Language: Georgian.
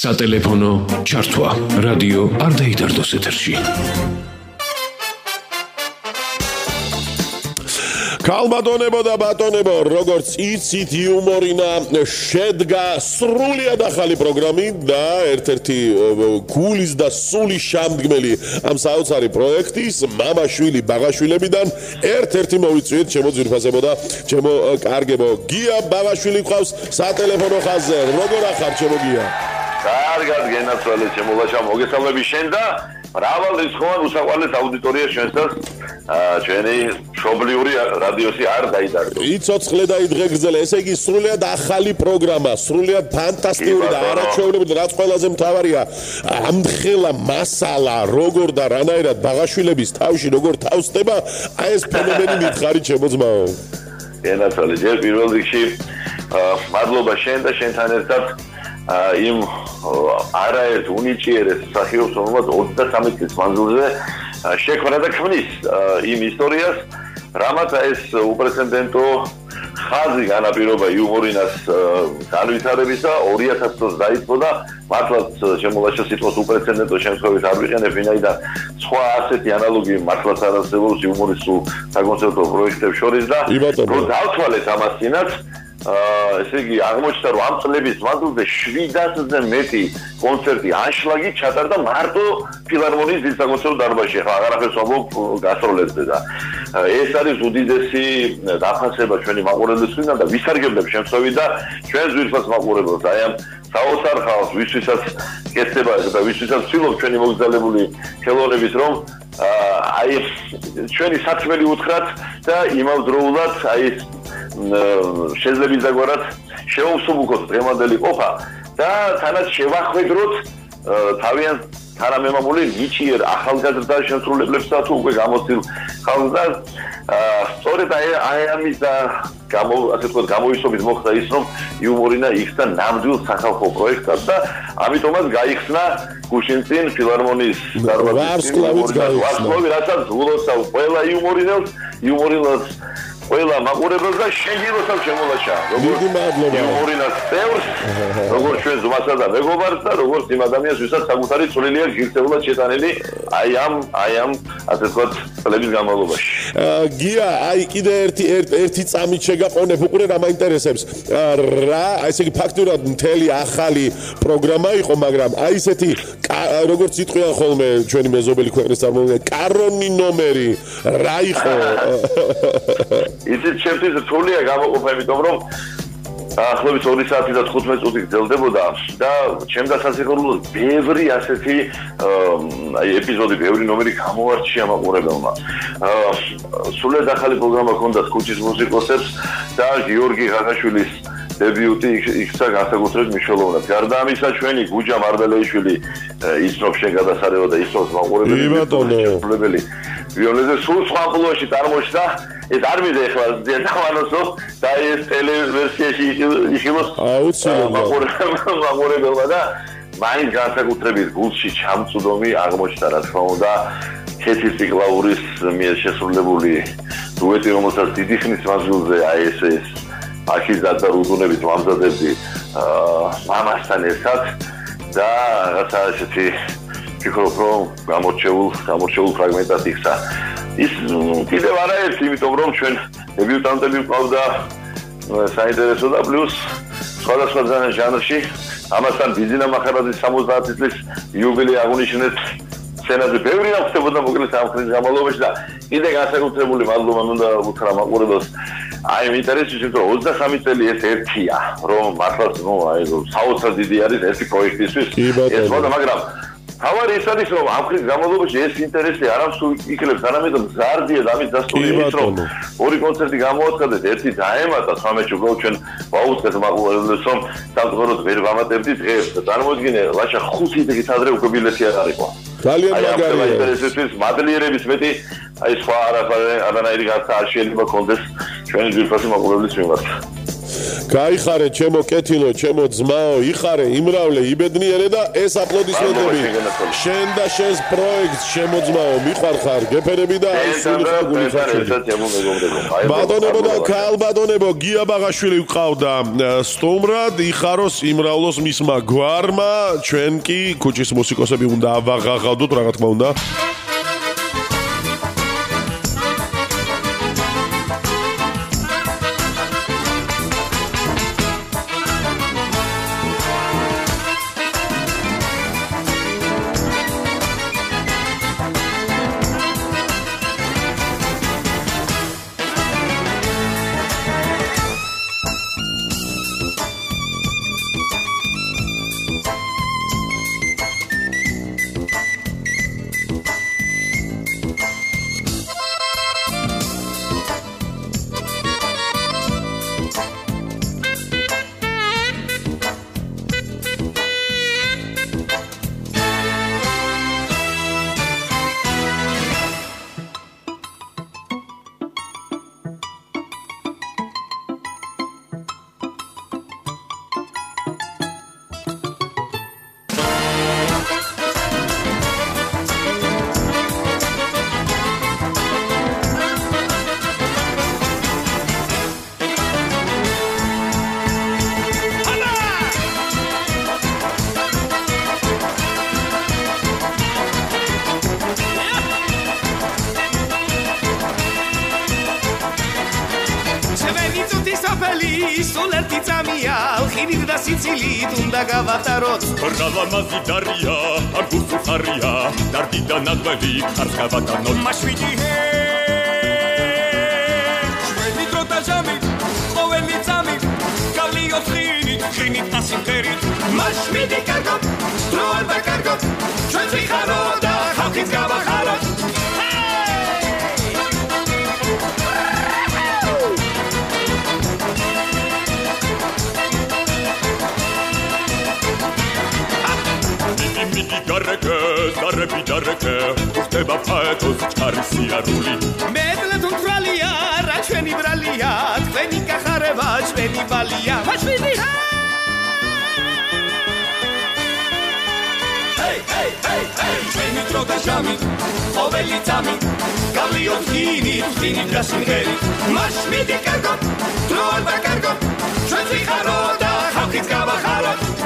სატელეფონო ჩართვა რადიო არ დაიდარდოს ეთერში. ქალბატონებო და ბატონებო, როგორც იცით, იუმორინა შედგა სრულიად ახალი პროგრამით და ერთ-ერთი გულის და სულის შემდგმელი ამ საოცარი პროექტის მამაშვილი ბაღაშვილებიდან ერთ-ერთი მოვიწვიეთ ჩემო ძვირფასებო და ჩემო კარგებო. გია ბაღაშვილი ყავს სატელეფონო ხაზზე. როგორ ახარ ჩემო გია? კარგად გენაცვალე ჩემო ლაშა, მოგესალმები შენ და მრავალ რიცხოვან უსაყვარლეს აუდიტორიას ჩვენსაც ჩვენი მშობლიური რადიოსი არ დაიდარდო. იცოცხლე და იდღე გრძელე, ესე იგი სრულიად ახალი პროგრამა, სრულიად ფანტასტიკური და არაჩვეულებრივი, რაც ყველაზე მთავარია, ამხელა მასალა, როგორ და რანაირად ბაღაშვილების თავში როგორ თავსდება, აი ეს ფენომენი მითხარი ჩემო ძმაო. გენაცვალე, ჯერ პირველ რიგში მადლობა შენ და შენთან ერთად იმ არაერთ უნიჭიერეს მსახიობს, რომელსაც 23 წლის მანძილზე შექმნა და ქმნის იმ ისტორიას, რამაც ეს უპრეცედენტო ხაზი განაპირობა იუმორინას განვითარებისა 2000 წელს დაიწყო და მართლაც შემოლაშა სიტყვას უპრეცედენტო შემთხვევით არ ვიყენებ, ვინაიდან სხვა ასეთი ანალოგი მართლაც არ არსებობს იუმორის საკონცერტო პროექტებს შორის და რომ დავთვალეთ ამას წინათ ესე იგი აღმოჩნდა რომ ამ წლების მანძილზე 700-ზე მეტი კონცერტი ანშლაგი ჩატარდა მარტო ფილარმონიის დიდ საკონცერტო დარბაზში. ხა აღარაფერს ვამბობ გასტროლებზე და ეს არის უდიდესი დაფასება ჩვენი მაყურებლისთვისაც და ვისარგებლებ შემთხვევით და ჩვენ ძვირფას მაყურებელს აი ამ საოცარ ხალხს, ვისთვისაც კეთდება და ვისთვისაც ვცდილობ ჩვენი მოგზაურებული ხელოვნების რომ აი ჩვენი საქმელი უთხრათ და იმავდროულად აი შეძლებისდაგვარად შევსუბუქოთ დღევანდელი ყოფა და თანაც შევახვედროთ თავიანთ თანამემამული ნიჭიერ ახალგაზრდა შემსრულებლებსა თუ უკვე გამოცდილ ხალხს და სწორედ აი ამის და ასე ვთქვათ გამოისობით მოხდა ის რომ იუმორინა იქცა ნამდვილ სახალხო პროექტად და ამიტომაც გაიხსნა გუშინწინ ფილარმონიის დარბაზის ვარსკვლავი, რასაც ულოცავ ყველა იუმორინელს ყველა მაყურებელს და შეგილოსავ შემოლაშა. დიდი მადლობა. იუმორინას წევრს, როგორც ჩვენ ზმასა და მეგობარს და როგორც იმ ადამიანს, ვისაც საკუთარი წვლილი აქვს ღირსეულად შეტანილი აი ამ ასე ვთქვათ წლების განმავლობაში. გია, აი კიდე ერთი წამით შეგაყონებ უკვე რა მაინტერესებს. რა, ესე იგი ფაქტურად მთელი ახალი პროგრამა იყო, მაგრამ აი ესეთი როგორც იტყვიან ხოლმე ჩვენი მეზობელი ქვეყნის წარმომადგენლები, კარონი ნომერი რა იყო? იცით ჩემთვის რთულია გამოყოფა, იმიტომ რომ ახლობით 2 საათი და 15 წუთი გრძელდებოდა და ჩემ დასასრულებლად ბევრი ასეთი აი ეპიზოდი, ბევრი ნომერი გამოარჩია მაყურებელმა. სრულიად ახალი პროგრამა ჰქონდათ ქუჩის მუსიკოსებს და გიორგი ღაღაშვილის დებიუტი იქცა განსაკუთრებით მნიშვნელოვნად. გარდა ამისა, ჩვენი გუჯა მარბელეიშვილი ისრობს შენ გადასარევად და ისრობს მაყურებელი. ვიოლეზე სულ სხვა ამპლუაში წარმოჩნდა. ეს არ მიდე ახლა დიახანოსო და ეს ტელევერსიაში იხილოს მაყურებელმა და მაინც განსაკუთრებით გულში ჩამწუდომი აღმოჩნდა, რა თქმა უნდა, ქეთი სიკლაურის მიერ შესრულებული დუეტი, რომელსაც დიდი ხნის მანძილზე აი ეს აქიზად და რუდუნებით მომზადებდი მამასთან ერთად და რაღაცა ესეთი ფიქრობ რომ გამორჩეულ ფრაგმენტად იქცა. ის კიდევ არაერთი, იმიტომ რომ ჩვენ დებიუტანტები ვყავდა საინტერესო და პლუს სხვადასხვა ჟანრში. ამასთან ბიზინა მახარაძის 70 წლის იუბილეი აღნიშნეთ სცენაზე ბევრი რა ხდებოდა მოკლედ ამ ხნის განმავლობაში და კიდე განსაკუთრებული მადლობა უნდა უთხრა მაყურებელს. აი ინტერესის ის რომ 23 წელი ეს ერთია, რომ მართლაც აი საოცარ დიდი არის ერთი პროექტისთვის. ეს მოდა, მაგრამ თავარი ის არის რომ ამ ხნის განმავლობაში ეს ინტერესი არამს იქნებს, არამედ მზარდია და ამის დასტური იმის რომ ორი კონცერტი გამოაცხადეთ, ერთი დაემატა 13 გოლ ჩვენ ვაუწყეთ მაყურებელს რომ სამწუხაროდ ვერ ვამატებდი დღეს და წარმოიდგინე ლაშა 5 დღით ადრე უკვე ბილეთი არ არისო. ძალიან მაგარია. ინტერესების მადლიერების მეტი აი სხვა არანაირი გარდა არ შეიძლება კონდეს ჩვენი ძვირფასი მაყურებლის მიმართ. გაიხარე ჩემო კეთილო, ჩემო ძმაო, იხარე, იმრავლე, იბედნიერე და ეს აპლოდისმენტები შენ და შენს პროექტს შემოძმაო, მიხარხარ, გეფერები და აი სული ხაგული საჩვენი. ბატონებო და ქალბატონებო, გია ბაღაშვილი ვყავდა სტუმრად, იხაროს, იმრავლოს მისმა გვარმა, ჩვენ კი ქუჩის მუსიკოსები უნდა ავაღაღავდოთ, რა თქმა უნდა. სულერთი წამია ხინით და სიცილით უნდა გავატაროთ რალამაზი დარია არ გულსუხარია დარდი და ნაღველი ხარს გავატანოთ მაშვიდი ჩვენი დრო და ჟამი ყოველი წამი გავლიოთ ხინით და სიმღერით მაშვიდი კარგო დრო არ დაკარგოთ ჩვენ ვიხარო და ხალხიც გავახაროთ გარები დარეკე ხდება ფაეთოს ჩქარის სიარული მედლე თუ თვალია რა ჩვენი ბრალია თქვენი გახარება ჩვენი ბალია მაშვიდი ჩვენი დრო და ჟამი ყოველი წამი გავლიოთ ხინით და სიმღერით მაშვიდი კარგო დრო არ დაკარგოთ ჩვენ ვიხარო და ხალხიც გავახაროთ